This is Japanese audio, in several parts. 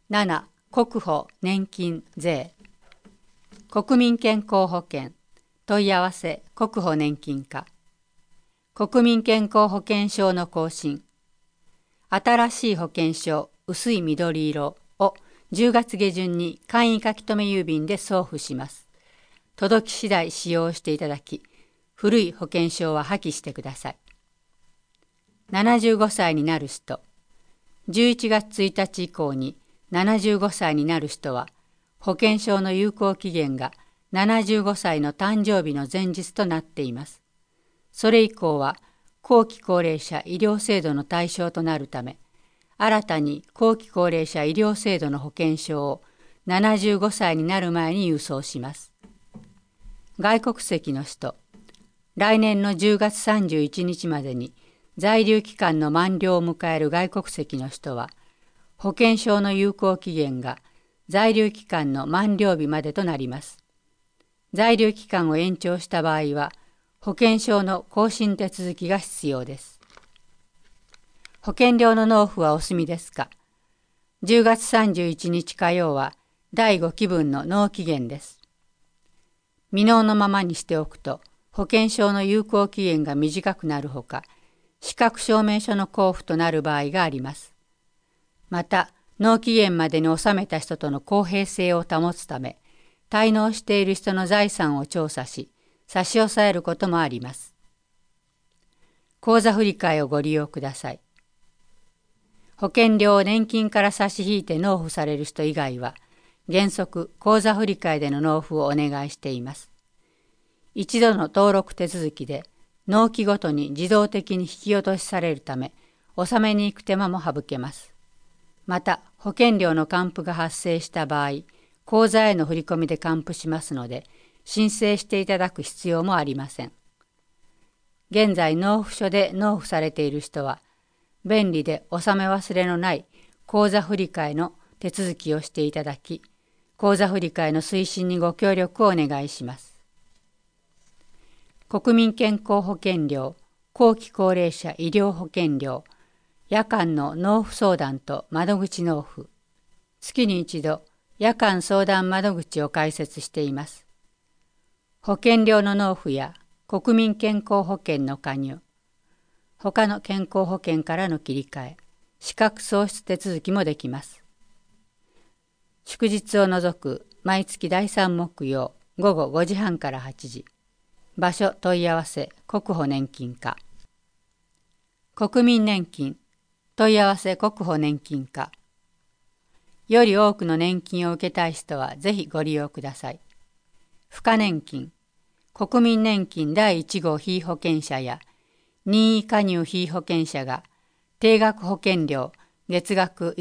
7、国保年金税。国民健康保険。問い合わせ国保年金課。国民健康保険証の更新。新しい保険証薄い緑色を10月下旬に簡易書留郵便で送付します。届き次第使用していただき、古い保険証は破棄してください。75歳になる人。11月1日以降に75歳になる人は、保険証の有効期限が75歳の誕生日の前日となっています。それ以降は、後期高齢者医療制度の対象となるため、新たに後期高齢者医療制度の保険証を75歳になる前に郵送します。外国籍の人。来年の10月31日までに在留期間の満了を迎える外国籍の人は、保険証の有効期限が在留期間の満了日までとなります。在留期間を延長した場合は、保険証の更新手続きが必要です。保険料の納付はお済みですか？ 10 月31日火曜は第5期分の納期限です。未納のままにしておくと、保険証の有効期限が短くなるほか、資格証明書の交付となる場合があります。また、納期限までに納めた人との公平性を保つため、滞納している人の財産を調査し、差し押さえることもあります。口座振替をご利用ください。保険料を年金から差し引いて納付される人以外は、原則口座振替での納付をお願いしています。一度の登録手続きで、納期ごとに自動的に引き落としされるため、納めに行く手間も省けます。また、保険料の還付が発生した場合、口座への振り込みで還付しますので、申請していただく必要もありません。現在納付書で納付されている人は、便利で納め忘れのない口座振替の手続きをしていただき、口座振替の推進にご協力をお願いします。国民健康保険料、後期高齢者医療保険料、夜間の納付相談と窓口納付、月に一度夜間相談窓口を開設しています。保険料の納付や国民健康保険の加入、他の健康保険からの切り替え、資格喪失手続きもできます。祝日を除く毎月第3木曜午後5時半から8時。場所問い合わせ国保年金課。国民年金問い合わせ国保年金課。より多くの年金を受けたい人はぜひご利用ください。付加年金、国民年金第1号被保険者や任意加入被保険者が定額保険料月額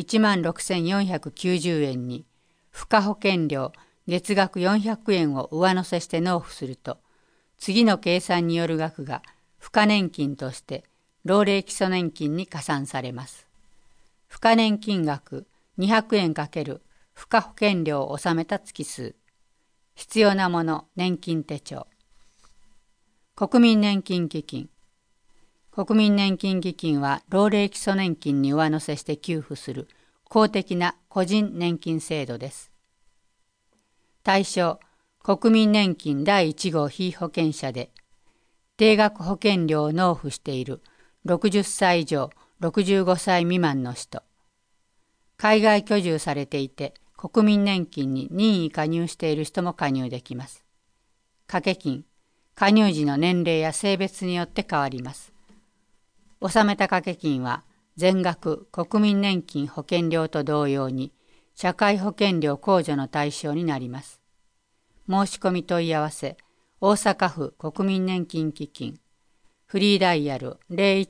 16,490円に付加保険料月額400円を上乗せして納付すると、次の計算による額が付加年金として老齢基礎年金に加算されます。付加年金額200円×付加保険料を納めた月数。必要なもの年金手帳。国民年金基金。国民年金基金は老齢基礎年金に上乗せして給付する公的な個人年金制度です。対象、国民年金第1号被保険者で、定額保険料を納付している60歳以上65歳未満の人、海外居住されていて国民年金に任意加入している人も加入できます。掛け金、加入時の年齢や性別によって変わります。納めた掛け金は全額国民年金保険料と同様に社会保険料控除の対象になります。申し込み問い合わせ、大阪府国民年金基金、フリーダイヤル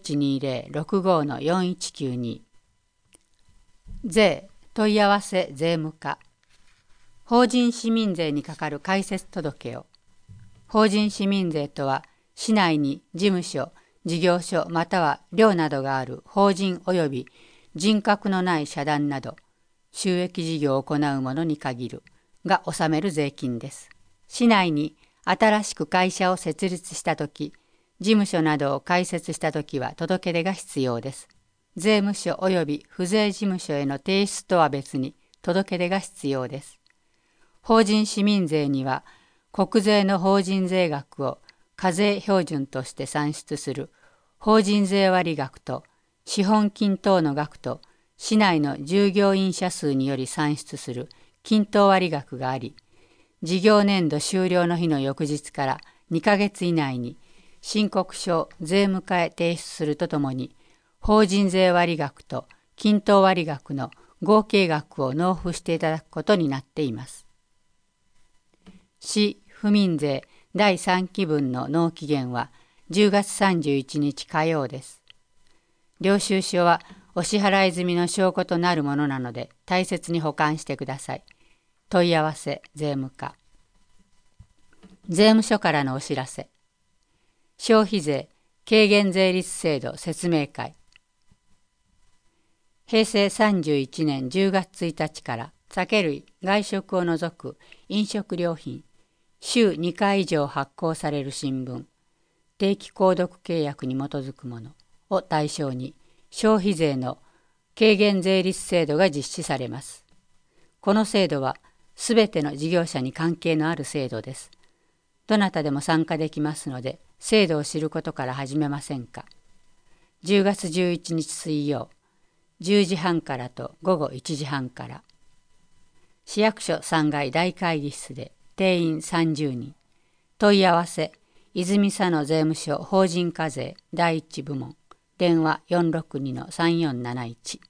0120-65-4192。税、問い合わせ税務課。法人市民税にかかる開設届を。法人市民税とは、市内に事務所、事業所または寮などがある法人及び人格のない社団など、収益事業を行う者に限るが納める税金です。市内に新しく会社を設立したとき、事務所などを開設したときは届け出が必要です。税務署及び府税事務所への提出とは別に届け出が必要です。法人市民税には、国税の法人税額を課税標準として算出する法人税割額と資本金等の額と市内の従業員者数により算出する均等割額があり、事業年度終了の日の翌日から2ヶ月以内に申告書を税務課へ提出するとともに、法人税割額と均等割額の合計額を納付していただくことになっています。市府民税第3期分の納期限は10月31日火曜です。領収書はお支払い済みの証拠となるものなので大切に保管してください。問い合わせ税務課。税務署からのお知らせ。消費税軽減税率制度説明会。平成31年10月1日から酒類・外食を除く飲食料品、週2回以上発行される新聞、定期購読契約に基づくものを対象に消費税の軽減税率制度が実施されます。この制度はすべての事業者に関係のある制度です。どなたでも参加できますので、制度を知ることから始めませんか。10月11日水曜、10時半からと午後1時半から。市役所3階大会議室で定員30人。問い合わせ、泉佐野税務署法人課税第1部門。電話462-3471。